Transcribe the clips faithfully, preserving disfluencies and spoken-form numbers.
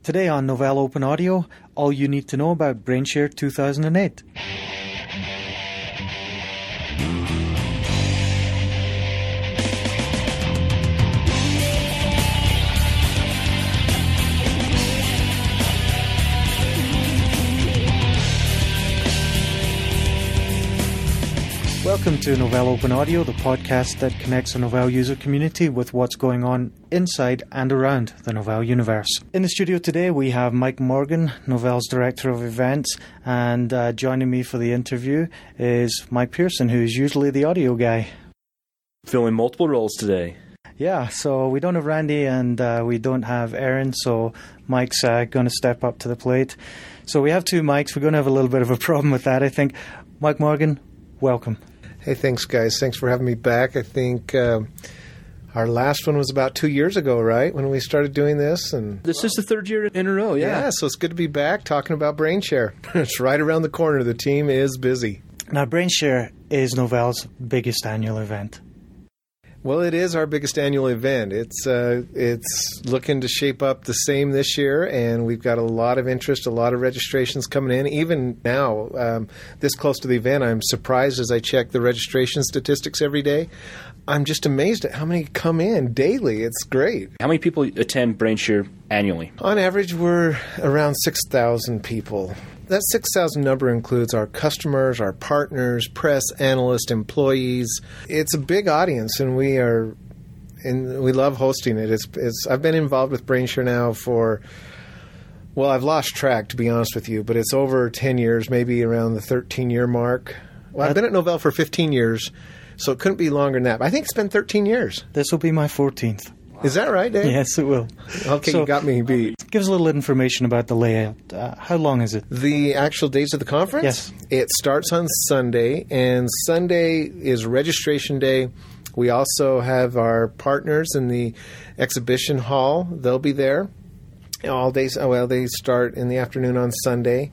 Today on Novell Open Audio, all you need to know about BrainShare two thousand eight. Welcome to Novell Open Audio, the podcast that connects the Novell user community with what's going on inside and around the Novell universe. In the studio today, we have Mike Morgan, Novell's Director of Events, and uh, joining me for the interview is Mike Pearson, who's usually the audio guy. Filling multiple roles today. Yeah, so we don't have Randy and uh, we don't have Aaron, so Mike's uh, going to step up to the plate. So we have two mics. We're going to have a little bit of a problem with that, I think. Mike Morgan, welcome. Hey, thanks, guys. Thanks for having me back. I think uh, our last one was about two years ago, right, when we started doing this? And This is the third year in a row, yeah. Yeah, so it's good to be back talking about BrainShare. It's right around the corner. The team is busy. Now, BrainShare is Novell's biggest annual event. Well, it is our biggest annual event. It's uh, it's looking to shape up the same this year, and we've got a lot of interest, a lot of registrations coming in. Even now, um, this close to the event, I'm surprised as I check the registration statistics every day. I'm just amazed at how many come in daily. It's great. How many people attend BrainShare annually? On average, we're around six thousand people. That six thousand number includes our customers, our partners, press, analysts, employees. It's a big audience, and we are, and we love hosting it. It's, it's. I've been involved with BrainShare now for, well, I've lost track, to be honest with you, but it's over ten years, maybe around the thirteen-year mark. Well, I've been at Novell for fifteen years, so it couldn't be longer than that. But I think it's been thirteen years. This will be my fourteenth. Is that right, Dave? Yes, it will. Okay, so, you got me beat. Give us a little information about the layout. Uh, how long is it? The actual days of the conference? Yes. It starts on Sunday, and Sunday is registration day. We also have our partners in the exhibition hall. They'll be there all days. Well, they start in the afternoon on Sunday,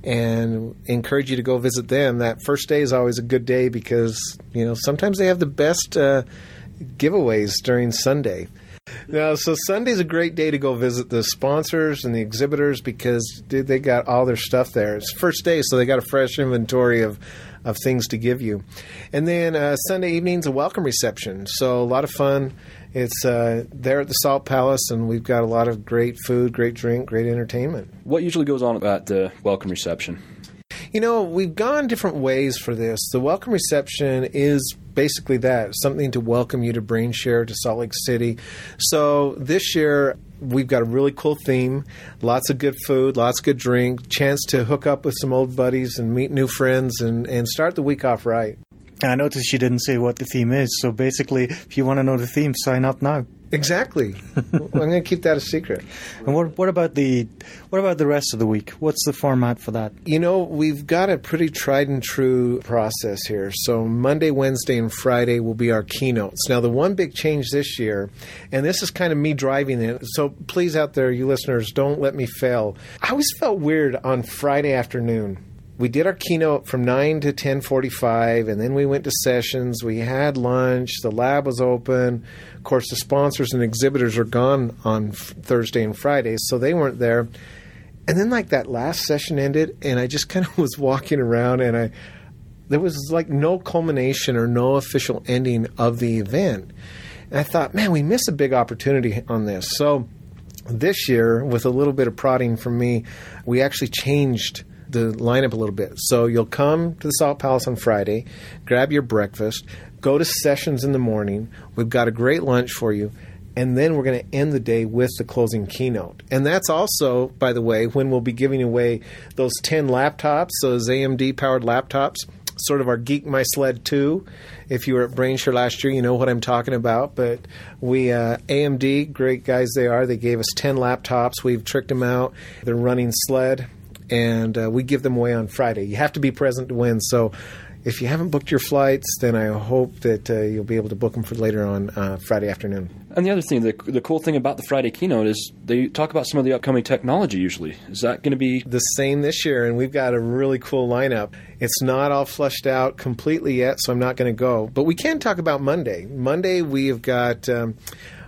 and encourage you to go visit them. That first day is always a good day because, you know, sometimes they have the best uh, giveaways during Sunday. Now, so Sunday's a great day to go visit the sponsors and the exhibitors because dude, they got all their stuff there. It's first day, so they got a fresh inventory of, of things to give you. And then uh, Sunday evening's a welcome reception, so a lot of fun. It's uh, there at the Salt Palace, and we've got a lot of great food, great drink, great entertainment. What usually goes on at the welcome reception? You know, we've gone different ways for this. The welcome reception is basically that, something to welcome you to BrainShare, to Salt Lake City. So this year, we've got a really cool theme, lots of good food, lots of good drink, chance to hook up with some old buddies and meet new friends and, and start the week off right. I noticed you didn't say what the theme is, so basically, if you want to know the theme, sign up now. Exactly. I'm going to keep that a secret. And what, what about the what about the rest of the week? What's the format for that? You know, we've got a pretty tried and true process here. So Monday, Wednesday, and Friday will be our keynotes. Now, the one big change this year, and this is kind of me driving it, so please out there, you listeners, don't let me fail. I always felt weird on Friday afternoon. We did our keynote from nine to ten forty-five, and then we went to sessions. We had lunch. The lab was open. Of course, the sponsors and exhibitors are gone on Thursday and Friday, so they weren't there. And then, like, that last session ended, and I just kind of was walking around, and I there was, like, no culmination or no official ending of the event. And I thought, man, we missed a big opportunity on this. So this year, with a little bit of prodding from me, we actually changed the lineup a little bit. So you'll come to the Salt Palace on Friday, grab your breakfast, go to sessions in the morning. We've got a great lunch for you, and then we're going to end the day with the closing keynote. And that's also, by the way, when we'll be giving away those ten laptops, those A M D-powered laptops, sort of our Geek My Sled two. If you were at BrainShare last year, you know what I'm talking about. But we, uh, A M D, great guys they are, they gave us ten laptops. We've tricked them out. They're running Sled. And uh, we give them away on Friday. You have to be present to win. So if you haven't booked your flights, then I hope that uh, you'll be able to book them for later on uh, Friday afternoon. And the other thing, the, the cool thing about the Friday keynote is they talk about some of the upcoming technology usually. Is that going to be the same this year? And we've got a really cool lineup. It's not all fleshed out completely yet, so I'm not going to go. But we can talk about Monday. Monday, we have got... Um,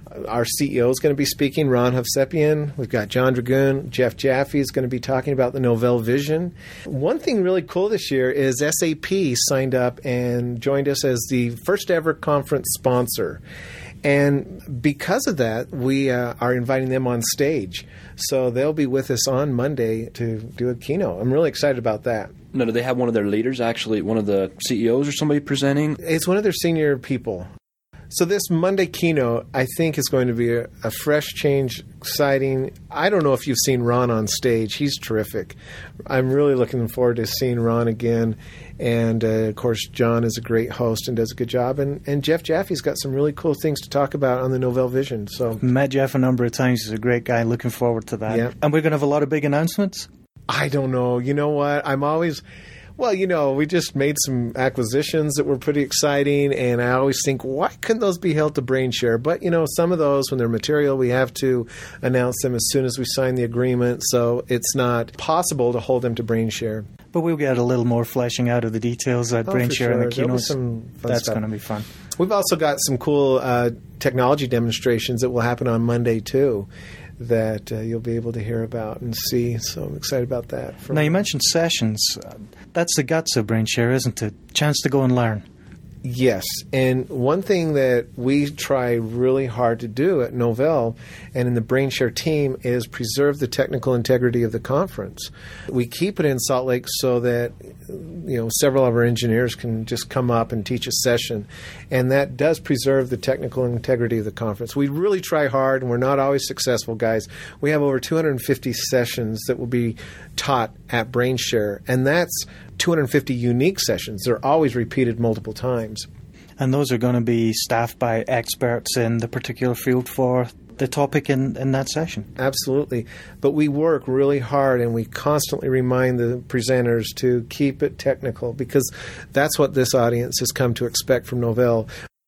Our C E O is going to be speaking, Ron Hovsepian. We've got John Dragoon. Jeff Jaffe is going to be talking about the Novell Vision. One thing really cool this year is S A P signed up and joined us as the first ever conference sponsor. And because of that, we uh, are inviting them on stage. So they'll be with us on Monday to do a keynote. I'm really excited about that. Now, do they have one of their leaders, actually, one of the C E Os or somebody presenting? It's one of their senior people. So this Monday keynote, I think, is going to be a, a fresh change, exciting. I don't know if you've seen Ron on stage. He's terrific. I'm really looking forward to seeing Ron again. And, uh, of course, John is a great host and does a good job. And, and Jeff Jaffe's got some really cool things to talk about on the Novell Vision. So met Jeff a number of times. He's a great guy. Looking forward to that. Yeah. And we're going to have a lot of big announcements? I don't know. You know what? I'm always... Well, you know, we just made some acquisitions that were pretty exciting, and I always think, why couldn't those be held to BrainShare? But, you know, some of those, when they're material, we have to announce them as soon as we sign the agreement, so it's not possible to hold them to BrainShare. But we'll get a little more fleshing out of the details at oh, BrainShare sure. and the keynotes. Some fun That's stuff. going to be fun. We've also got some cool uh, technology demonstrations that will happen on Monday, too, that uh, you'll be able to hear about and see. So I'm excited about that. Now, you mentioned sessions. Uh, that's the guts of BrainShare, isn't it? Chance to go and learn. Yes, and one thing that we try really hard to do at Novell and in the BrainShare team is preserve the technical integrity of the conference. We keep it in Salt Lake so that you know several of our engineers can just come up and teach a session, and that does preserve the technical integrity of the conference. We really try hard, and we're not always successful, guys. We have over two hundred fifty sessions that will be taught at BrainShare, and that's two hundred fifty unique sessions. They're always repeated multiple times. And those are going to be staffed by experts in the particular field for the topic in, in that session. Absolutely. But we work really hard, and we constantly remind the presenters to keep it technical, because that's what this audience has come to expect from Novell.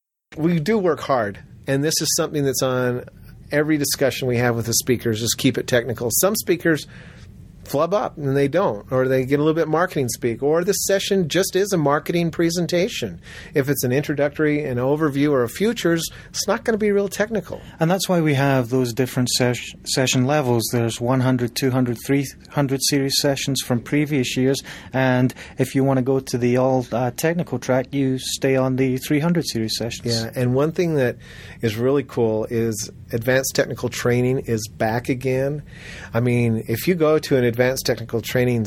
We do work hard, and this is something that's on every discussion we have with the speakers, is keep it technical. Some speakers flub up and they don't, or they get a little bit marketing speak, or the session just is a marketing presentation. If it's an introductory, an overview, or a futures, it's not going to be real technical. And that's why we have those different ses- session levels. There's one hundred, two hundred, three hundred series sessions from previous years, and if you want to go to the all uh, technical track, you stay on the three hundred series sessions. Yeah, and one thing that is really cool is advanced technical training is back again. I mean, if you go to an advanced technical training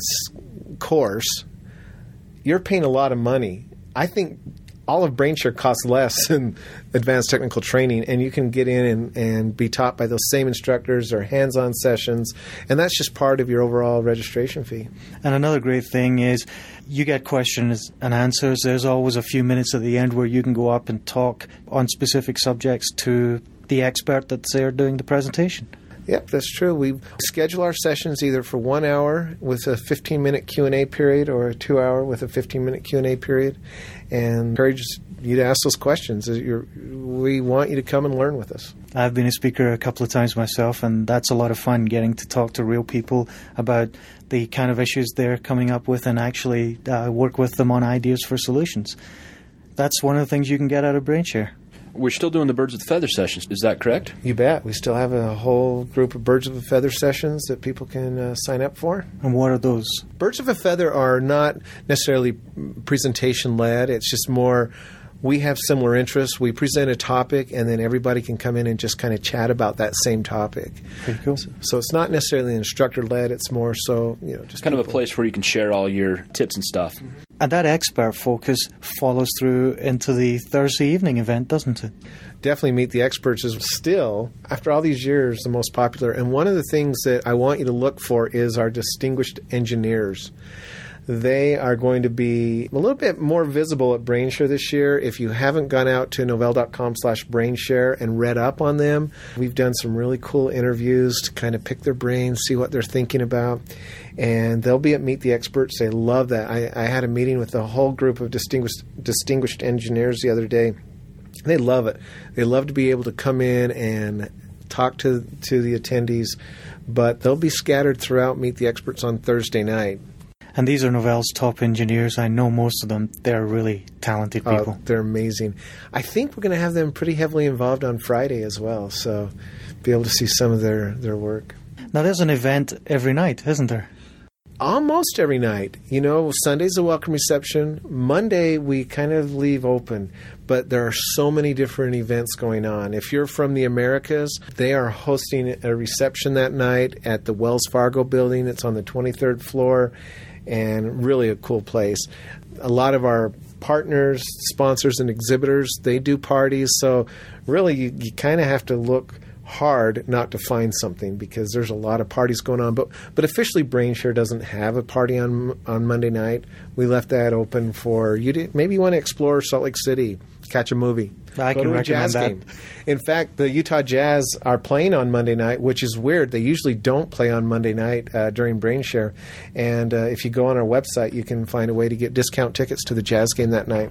course, you're paying a lot of money. I think all of BrainShare costs less than advanced technical training, and you can get in and, and be taught by those same instructors or hands-on sessions, and that's just part of your overall registration fee. And another great thing is you get questions and answers. There's always a few minutes at the end where you can go up and talk on specific subjects to the expert that's there doing the presentation. Yep, that's true. We schedule our sessions either for one hour with a fifteen-minute Q and A period, or a two-hour with a fifteen-minute Q and A period, and encourage you to ask those questions. You're, we want you to come and learn with us. I've been a speaker a couple of times myself, and that's a lot of fun, getting to talk to real people about the kind of issues they're coming up with and actually uh, work with them on ideas for solutions. That's one of the things you can get out of BrainShare. We're still doing the Birds with Feather sessions. Is that correct? You bet. We still have a whole group of Birds of a Feather sessions that people can uh, sign up for. And what are those? Birds of a Feather are not necessarily presentation-led. It's just more, we have similar interests. We present a topic, and then everybody can come in and just kind of chat about that same topic. Pretty cool. So, so it's not necessarily instructor-led. It's more so, you know, just kind people. of a place where you can share all your tips and stuff. And that expert focus follows through into the Thursday evening event, doesn't it? Definitely Meet the Experts is still, after all these years, the most popular. And one of the things that I want you to look for is our distinguished engineers. They are going to be a little bit more visible at BrainShare this year. If you haven't gone out to novell.com slash BrainShare and read up on them, we've done some really cool interviews to kind of pick their brains, see what they're thinking about. And they'll be at Meet the Experts. They love that. I, I had a meeting with a whole group of distinguished distinguished engineers the other day. They love it. They love to be able to come in and talk to, to the attendees, but they'll be scattered throughout Meet the Experts on Thursday night. And these are Novell's top engineers. I know most of them. They're really talented people. Uh, they're amazing. I think we're going to have them pretty heavily involved on Friday as well, so be able to see some of their, their work. Now, there's an event every night, isn't there? Almost every night. You know, Sunday's a welcome reception. Monday, we kind of leave open. But there are so many different events going on. If you're from the Americas, they are hosting a reception that night at the Wells Fargo building. It's on the twenty-third floor, and really a cool place. A lot of our partners, sponsors, and exhibitors, they do parties. So really, you, you kind of have to look hard not to find something because there's a lot of parties going on. But but officially, BrainShare doesn't have a party on on Monday night. We left that open for you to maybe you want to explore Salt Lake City, catch a movie. I go can to a recommend jazz that. game. In fact, the Utah Jazz are playing on Monday night, which is weird. They usually don't play on Monday night uh, during BrainShare. And uh, if you go on our website, you can find a way to get discount tickets to the Jazz game that night.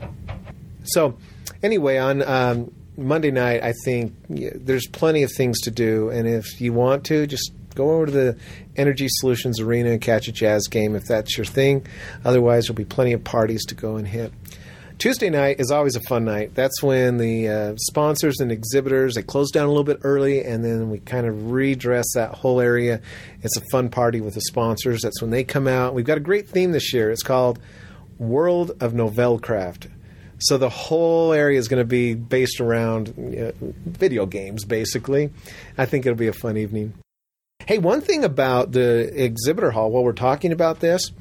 So anyway, on um, Monday night, I think yeah, there's plenty of things to do. And if you want to, just go over to the Energy Solutions Arena and catch a jazz game if that's your thing. Otherwise, there'll be plenty of parties to go and hit. Tuesday night is always a fun night. That's when the uh, sponsors and exhibitors, they close down a little bit early, and then we kind of redress that whole area. It's a fun party with the sponsors. That's when they come out. We've got a great theme this year. It's called World of Novellcraft. So the whole area is going to be based around uh, video games, basically. I think it'll be a fun evening. Hey, one thing about the exhibitor hall, while we're talking about this,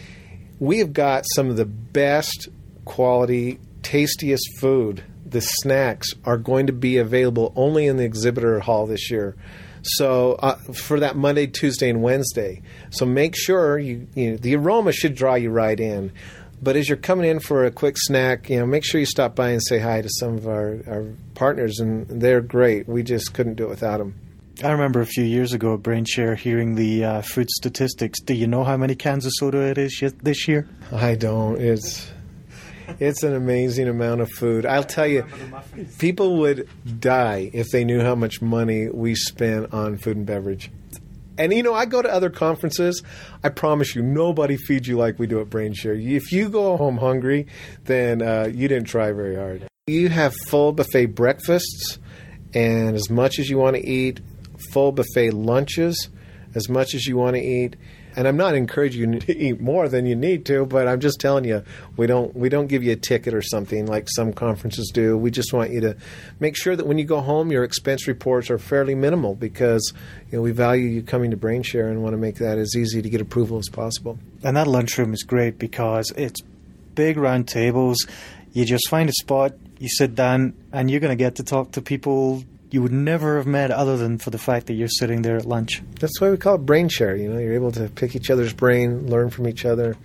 we have got some of the best quality, tastiest food. The snacks are going to be available only in the exhibitor hall this year. So uh, for that Monday, Tuesday, and Wednesday. So make sure you, you know, the aroma should draw you right in. But as you're coming in for a quick snack, you know, make sure you stop by and say hi to some of our, our partners, and they're great. We just couldn't do it without them. I remember a few years ago at BrainShare hearing the uh, food statistics. Do you know how many cans of soda it is yet this year? I don't. It's it's an amazing amount of food. I'll tell you, people would die if they knew how much money we spent on food and beverage. And, you know, I go to other conferences. I promise you, nobody feeds you like we do at BrainShare. If you go home hungry, then uh, you didn't try very hard. You have full buffet breakfasts and as much as you want to eat, full buffet lunches as much as you want to eat. And I'm not encouraging you to eat more than you need to, but I'm just telling you, we don't we don't give you a ticket or something like some conferences do. We just want you to make sure that when you go home, your expense reports are fairly minimal because you know we value you coming to BrainShare and want to make that as easy to get approval as possible. And that lunchroom is great because it's big round tables. You just find a spot, you sit down, and you're going to get to talk to people you would never have met other than for the fact that you're sitting there at lunch. That's why we call it BrainShare. You know, you're able to pick each other's brain, learn from each other.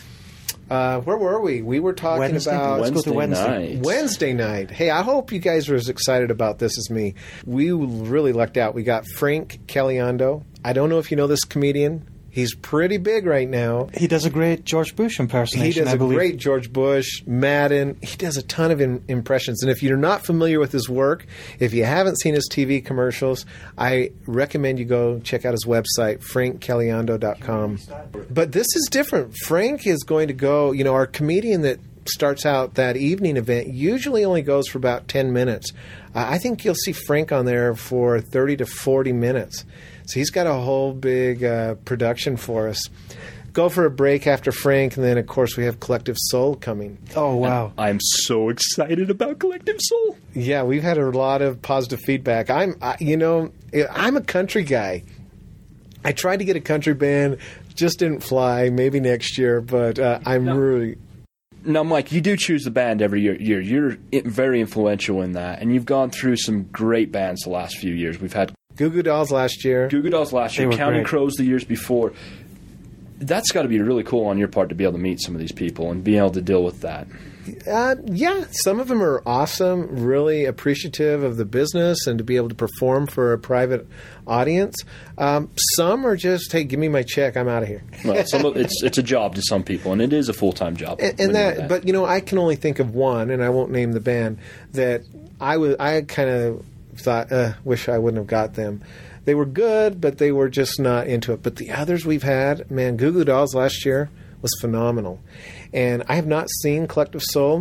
Uh, where were we? We were talking Wednesday. about Let's go to Wednesday. night. Wednesday night. Hey, I hope you guys are as excited about this as me. We really lucked out. We got Frank Caliendo. I don't know if you know this comedian. He's pretty big right now. He does a great George Bush impersonation, He does I a believe. great George Bush, Madden. He does a ton of in- impressions. And if you're not familiar with his work, if you haven't seen his T V commercials, I recommend you go check out his website, frank caliendo dot com. But this is different. Frank is going to go, you know, our comedian that starts out that evening event usually only goes for about ten minutes. Uh, I think you'll see Frank on there for thirty to forty minutes. So he's got a whole big uh, production for us. Go for a break after Frank, and then, of course, we have Collective Soul coming. Oh, wow. I'm so excited about Collective Soul. Yeah, we've had a lot of positive feedback. I'm, I, you know, I'm a country guy. I tried to get a country band, just didn't fly. Maybe next year, but uh, I'm No. really... Now, Mike, you do choose the band every year. year. You're i- very influential in that, and you've gone through some great bands the last few years. We've had Goo Goo Dolls last year. Goo Goo Dolls last year, They were Counting great. Crows the years before. That's got to be really cool on your part to be able to meet some of these people and be able to deal with that. Uh, yeah, some of them are awesome, really appreciative of the business and to be able to perform for a private audience. Um, some are just, hey, give me my check, I'm out of here. Well, some of, it's it's a job to some people, and it is a full time job. And, We and know that, but you know, I can only think of one, and I won't name the band, that I was, I kind of thought, uh, wish I wouldn't have got them. they were good, but they were just not into it. But the others we've had, man, Goo Goo Dolls last year was phenomenal. And I have not seen Collective Soul,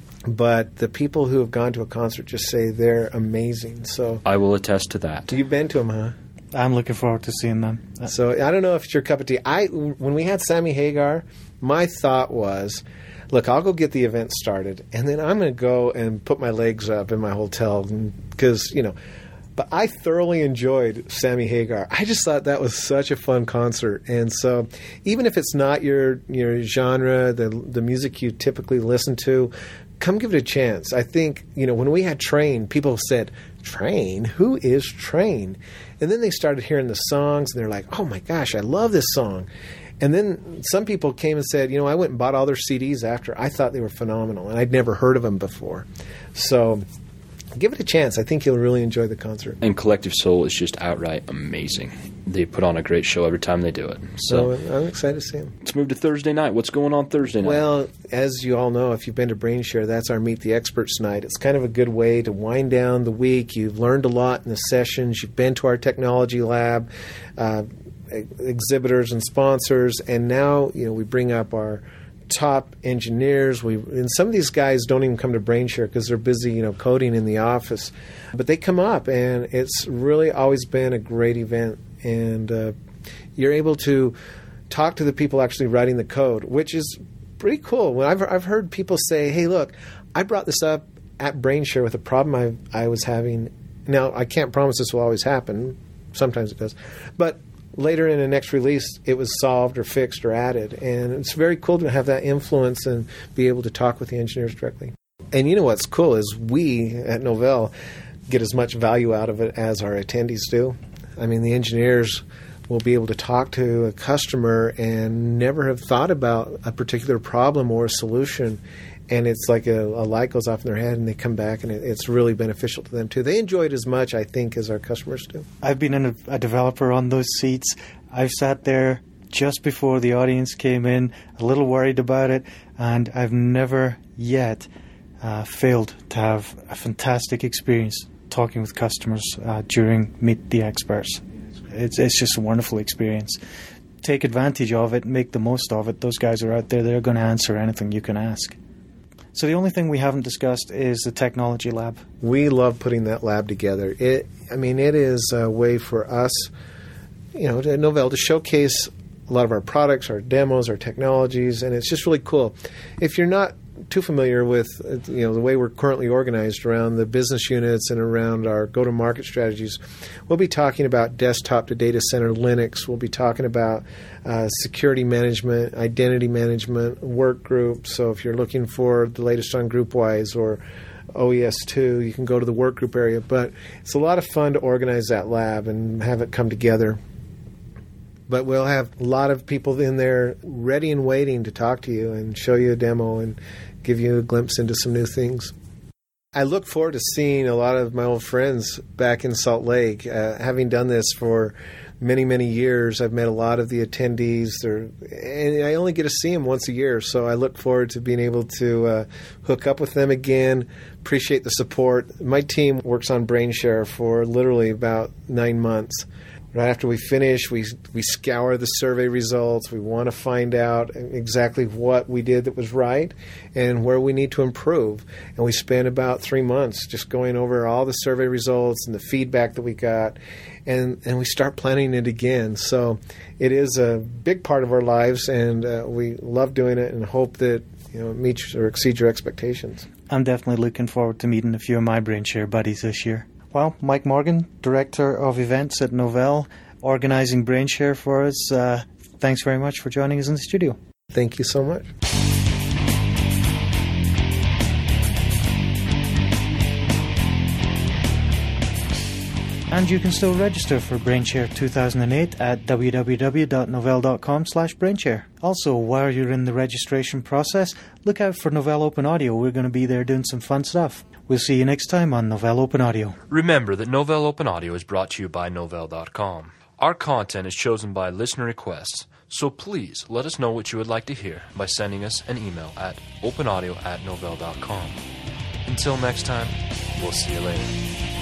but the people who have gone to a concert just say they're amazing. So I will attest to that. You've been to them, huh? I'm looking forward to seeing them. So I don't know if it's your cup of tea. I when we had Sammy Hagar, my thought was, look, I'll go get the event started, and then I'm going to go and put my legs up in my hotel because, you know, but I thoroughly enjoyed Sammy Hagar. I just thought that was such a fun concert. And so even if it's not your your genre, the the music you typically listen to, come give it a chance. I think, you know, when we had Train, people said, Train? Who is Train? And then they started hearing the songs, and they're like, oh, my gosh, I love this song. And then some people came and said, you know, I went and bought all their C Ds after. I thought they were phenomenal, and I'd never heard of them before. So give it a chance. I think you'll really enjoy the concert. And Collective Soul is just outright amazing. They put on a great show every time they do it. So, so I'm excited to see them. Let's move to Thursday night. What's going on Thursday night? Well, as you all know, if you've been to BrainShare, that's our Meet the Experts night. It's kind of a good way to wind down the week. You've learned a lot in the sessions. You've been to our technology lab, uh, exhibitors and sponsors, and now, you know, we bring up our top engineers. We and some of these guys don't even come to BrainShare because they're busy, you know, coding in the office, but they come up, and it's really always been a great event. And uh, you're able to talk to the people actually writing the code, which is pretty cool. When I've I've heard people say, "Hey, look, I brought this up at BrainShare with a problem I I was having." Now, I can't promise this will always happen. Sometimes it does, but later in the next release, it was solved or fixed or added. And it's very cool to have that influence and be able to talk with the engineers directly. And you know what's cool is we at Novell get as much value out of it as our attendees do. I mean, the engineers will be able to talk to a customer and never have thought about a particular problem or a solution. And it's like a, a light goes off in their head, and they come back, and it, it's really beneficial to them, too. They enjoy it as much, I think, as our customers do. I've been a, a developer on those seats. I've sat there just before the audience came in, a little worried about it, and I've never yet uh, failed to have a fantastic experience talking with customers uh, during Meet the Experts. It's, it's just a wonderful experience. Take advantage of it, make the most of it. Those guys are out there, they're going to answer anything you can ask. So the only thing we haven't discussed is the technology lab. We love putting that lab together. It, I mean, it is a way for us, you know, at Novell to showcase a lot of our products, our demos, our technologies, and it's just really cool. If you're not too familiar with, you know, the way we're currently organized around the business units and around our go-to-market strategies, we'll be talking about desktop to data center Linux. We'll be talking about uh, security management, identity management, work groups. So if you're looking for the latest on GroupWise or O E S two, you can go to the work group area. But it's a lot of fun to organize that lab and have it come together. But we'll have a lot of people in there ready and waiting to talk to you and show you a demo and give you a glimpse into some new things. I look forward to seeing a lot of my old friends back in Salt Lake. Uh, having done this for many, many years, I've met a lot of the attendees. They're, and I only get to see them once a year, so I look forward to being able to uh, hook up with them again, appreciate the support. My team works on BrainShare for literally about nine months. Right after we finish, we we scour the survey results. We want to find out exactly what we did that was right and where we need to improve. And we spend about three months just going over all the survey results and the feedback that we got, and, and we start planning it again. So it is a big part of our lives, and uh, we love doing it and hope that, you know, it meets or exceeds your expectations. I'm definitely looking forward to meeting a few of my BrainShare buddies this year. Well, Mike Morgan, Director of Events at Novell, organizing BrainShare for us. Uh, thanks very much for joining us in the studio. Thank you so much. And you can still register for BrainShare two thousand eight at w w w dot novell dot com slash brainshare. Also, while you're in the registration process, look out for Novell Open Audio. We're going to be there doing some fun stuff. We'll see you next time on Novell Open Audio. Remember that Novell Open Audio is brought to you by novell dot com. Our content is chosen by listener requests, so please let us know what you would like to hear by sending us an email at openaudio at novell dot com. Until next time, we'll see you later.